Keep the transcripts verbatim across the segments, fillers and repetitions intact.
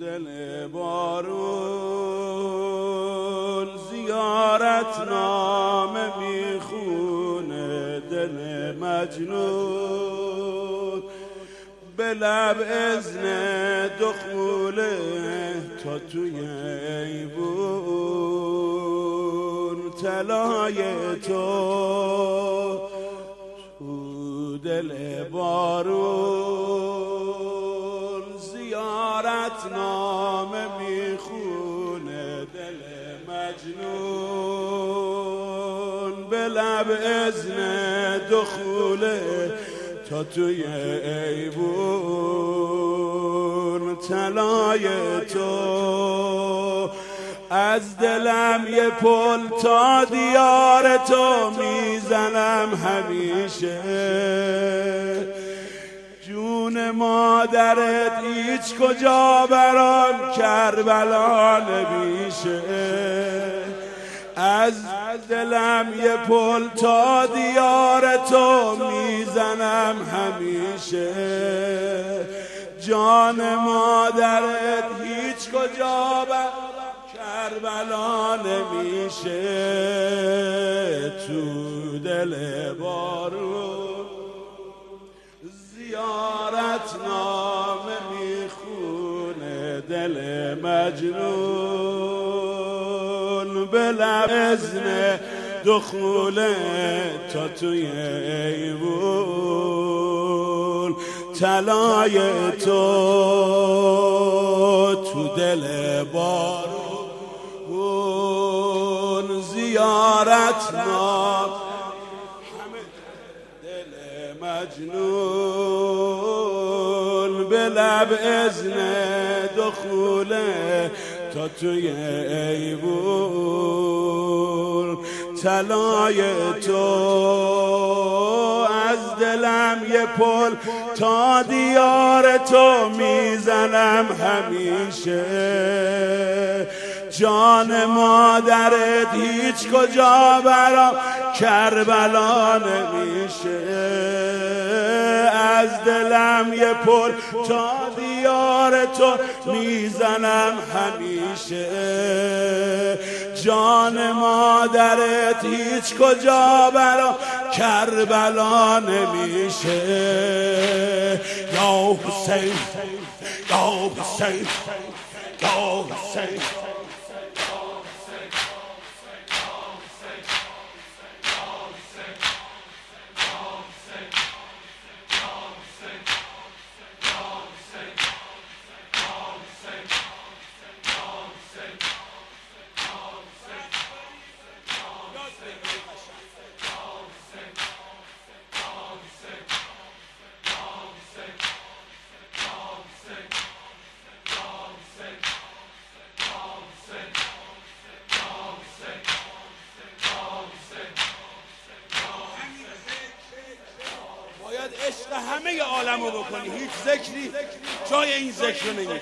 دل بارون زیارت نامه میخونه دل مجنون به لب اذن دخوله تا توی ایوون طلای تو تو دل بارون زیارت نامه میخونه دل مجنون به لب اذن دخوله تا توی ایوون طلای تو از دلم یه پل تا دیار تو میزنم همیشه جون مادرت هیچ کجا برام کربلا نمیشه از دلم یه پل تا دیار تو میزنم همیشه جان مادرت هیچ کجا برام کربلا نمیشه تو دل بارون زیارت نامه میخونه دل مجنون به لب اذن دخوله تا توی ایوون طلای تو تو دل بارون زیارت نام همه دل مجنون به لب اذن دخوله تا توی ایوون طلای تو از دلم یه پل تا دیار تو میزنم همیشه جان مادرت هیچ کجا برام کربلا نمیشه از دلم یه پل تا دیار تو میزنم همیشه جان مادرت هیچ کجا برام کربلا نمیشه یا حسین یا حسین یا حسین عشق همه عالم رو بکنی هیچ ذکری جای این ذکر رو نمیگیره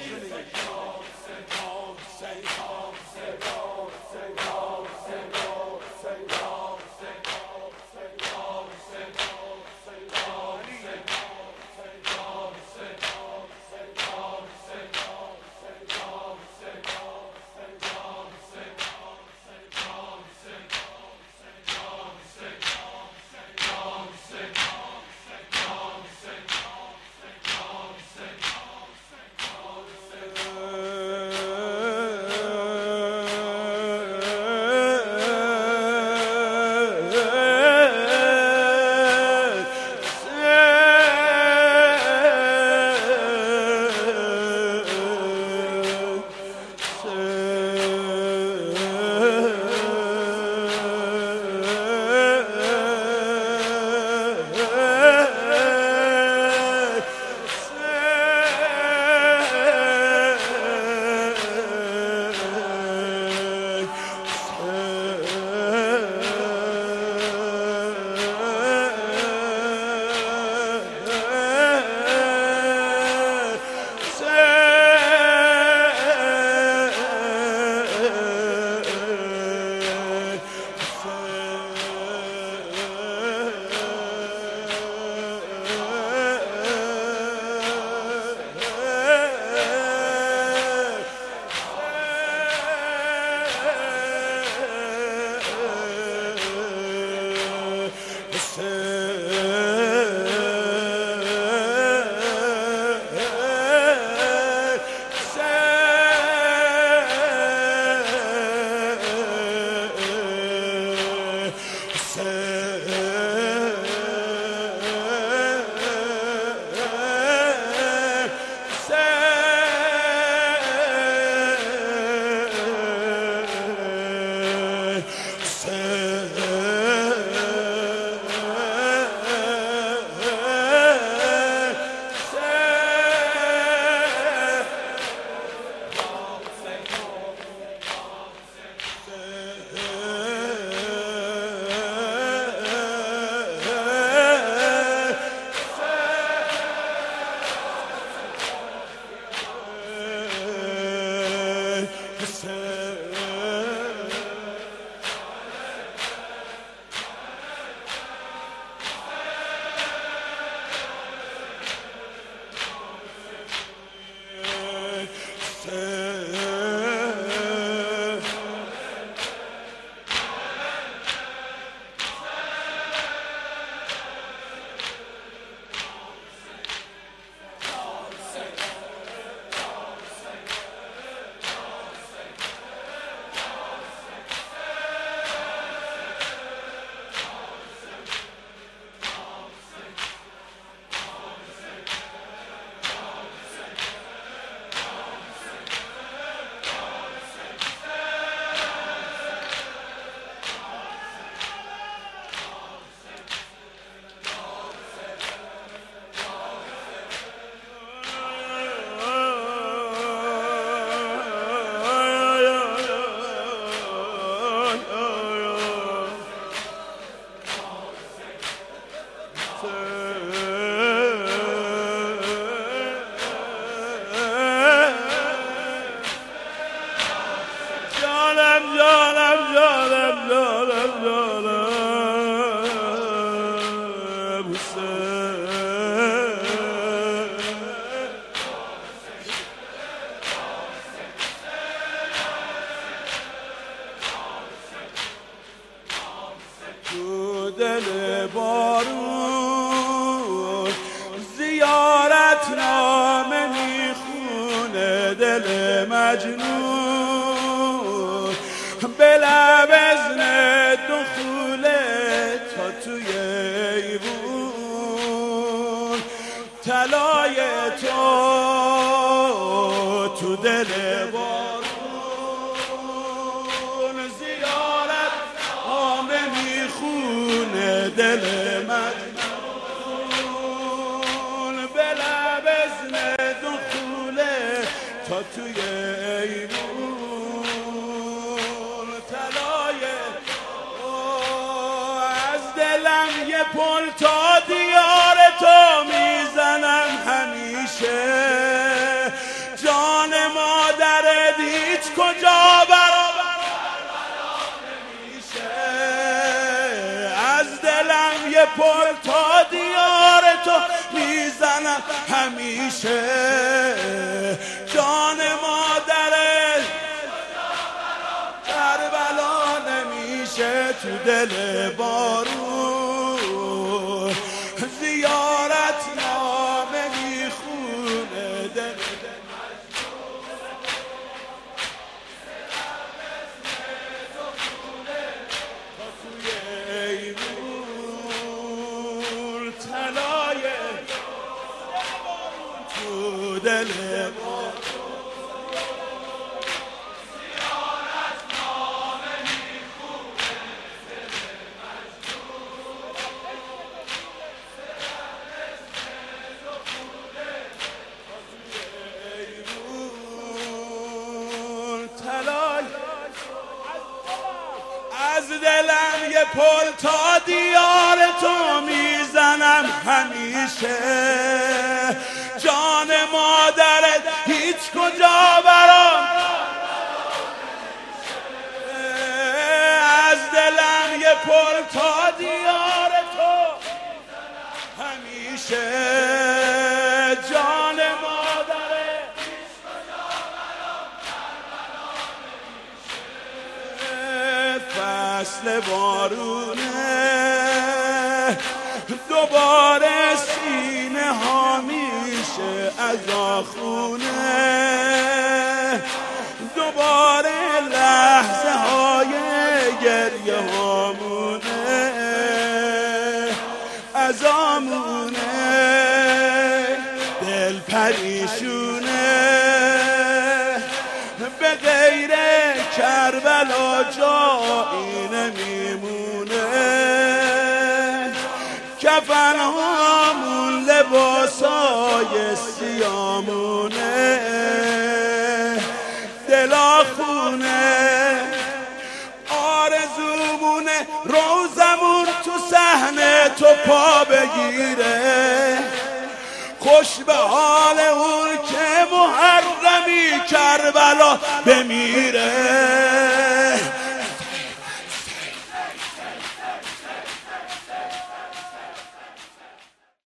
دل بارون زیارت نامه میخونه دل مجنون به لب اذن دخوله تا توی ایوون طلای تو تو دل بارون زیارت نامه میخونه دل مجنون به لب اذن دخوله تا توی ایوون طلای از دلم یه پل تا دیار تو میزنم همیشه جان مادرت هیچ کجا برابر نمیشه از دلم یه پل تا دیار تو میزنم همیشه جان مادرت کربلا نمیشه تو دل بارون زیارت نامه میخونه دل توی ایوون طلای تو دل از دلم یه پل تا دیار تو میزنم همیشه جان مادرت هیچ کجا برام از دلم یه پل تا دیار تو همیشه جان مادرت فصل بارونه دوباره سینه ها میشه از آخونه دوباره لحظه های گریه هامونه از آمونه دل پریشونه به غیر کربلا جایی نمیمونه کفن هامون لباسای سیامونه دلاخونه آرزومونه روزمون تو صحنه تو پا بگیره خوش به حال اون که محرم غمی کربلا بمیره.